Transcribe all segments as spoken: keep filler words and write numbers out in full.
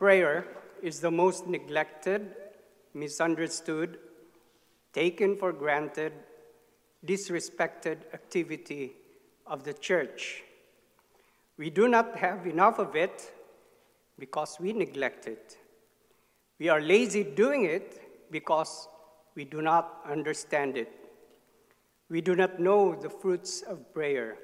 Prayer is the most neglected, misunderstood, taken for granted, disrespected activity of the church. We do not have enough of it because we neglect it. We are lazy doing it because we do not understand it. We do not know the fruits of prayer.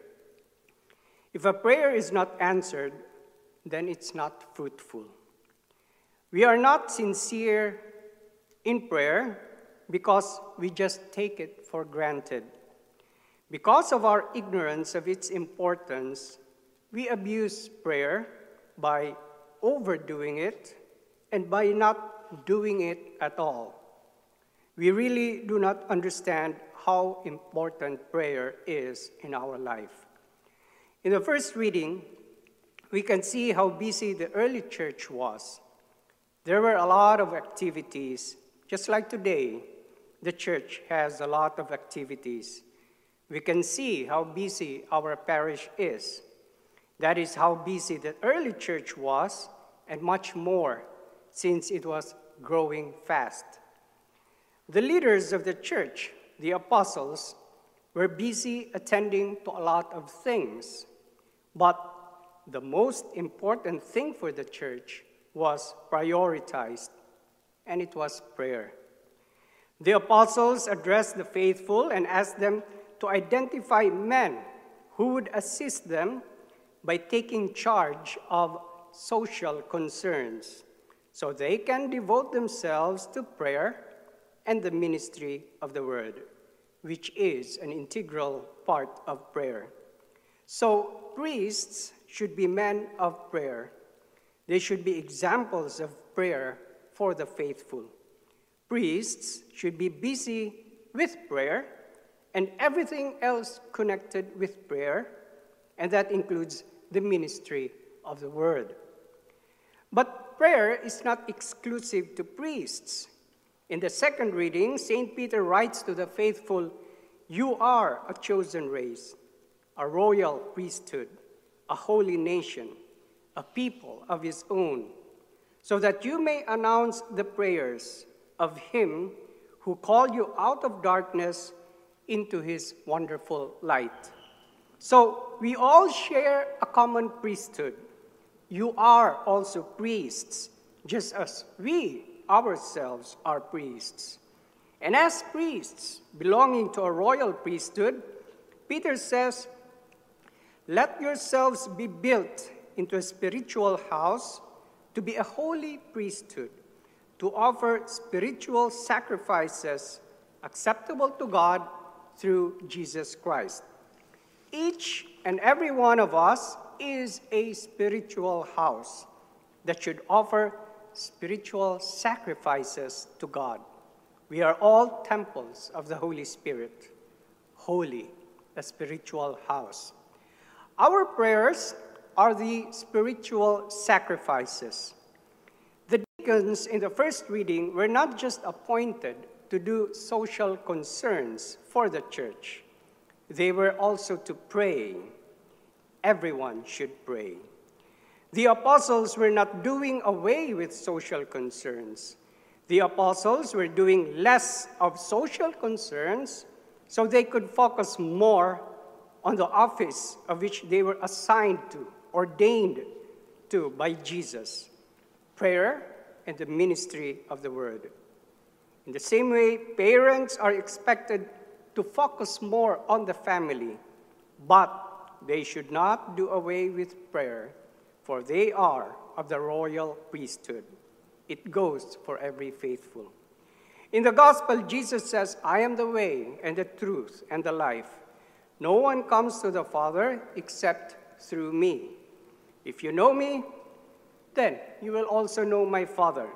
If a prayer is not answered, then it's not fruitful. We are not sincere in prayer because we just take it for granted. Because of our ignorance of its importance, we abuse prayer by overdoing it and by not doing it at all. We really do not understand how important prayer is in our life. In the first reading, we can see how busy the early church was. There were a lot of activities. Just like today, the church has a lot of activities. We can see how busy our parish is. That is how busy the early church was, and much more, since it was growing fast. The leaders of the church, the apostles, were busy attending to a lot of things. But the most important thing for the church was prioritized, and it was prayer. The apostles addressed the faithful and asked them to identify men who would assist them by taking charge of social concerns so they can devote themselves to prayer and the ministry of the word, which is an integral part of prayer. So priests should be men of prayer. They should be examples of prayer for the faithful. Priests should be busy with prayer and everything else connected with prayer, and that includes the ministry of the word. But prayer is not exclusive to priests. In the second reading, Saint Peter writes to the faithful, "You are a chosen race, a royal priesthood, a holy nation, a people of his own, so that you may announce the prayers of him who called you out of darkness into his wonderful light." So we all share a common priesthood. You are also priests, just as we ourselves are priests. And as priests belonging to a royal priesthood, Peter says, "Let yourselves be built into a spiritual house to be a holy priesthood, to offer spiritual sacrifices acceptable to God through Jesus Christ." Each and every one of us is a spiritual house that should offer spiritual sacrifices to God. We are all temples of the Holy Spirit, holy, a spiritual house. Our prayers are the spiritual sacrifices. The deacons in the first reading were not just appointed to do social concerns for the church. They were also to pray. Everyone should pray. The apostles were not doing away with social concerns. The apostles were doing less of social concerns so they could focus more on the office of which they were assigned to, ordained to by Jesus, prayer and the ministry of the word. In the same way, parents are expected to focus more on the family, but they should not do away with prayer, for they are of the royal priesthood. It goes for every faithful. In the gospel, Jesus says, "I am the way and the truth and the life. No one comes to the Father except through me. If you know me, then you will also know my Father."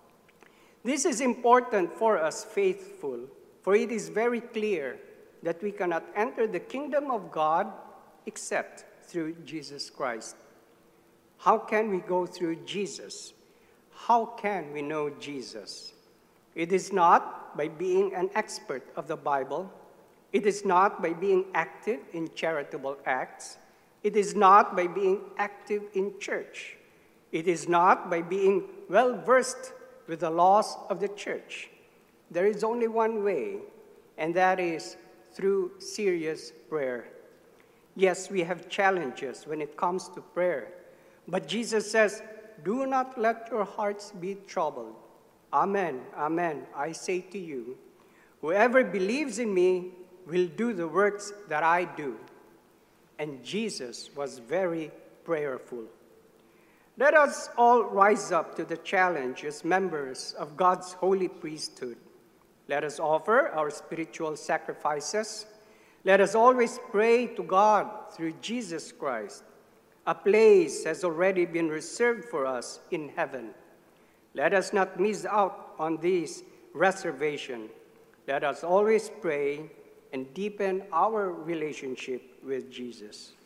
This is important for us faithful, for it is very clear that we cannot enter the kingdom of God except through Jesus Christ. How can we go through Jesus? How can we know Jesus? It is not by being an expert of the Bible. It is not by being active in charitable acts. It is not by being active in church. It is not by being well-versed with the laws of the church. There is only one way, and that is through serious prayer. Yes, we have challenges when it comes to prayer, but Jesus says, "Do not let your hearts be troubled." Amen, amen, I say to you, whoever believes in me will do the works that I do. And Jesus was very prayerful. Let us all rise up to the challenge as members of God's holy priesthood. Let us offer our spiritual sacrifices. Let us always pray to God through Jesus Christ. A place has already been reserved for us in heaven. Let us not miss out on this reservation. Let us always pray and deepen our relationship with Jesus.